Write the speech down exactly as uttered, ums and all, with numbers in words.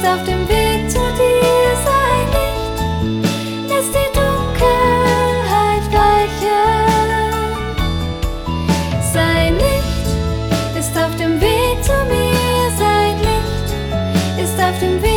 ist auf dem Weg zu dir. Sein Licht lässt die Dunkelheit weichen. Sein Licht ist auf dem Weg zu mir. Sein Licht ist auf dem Weg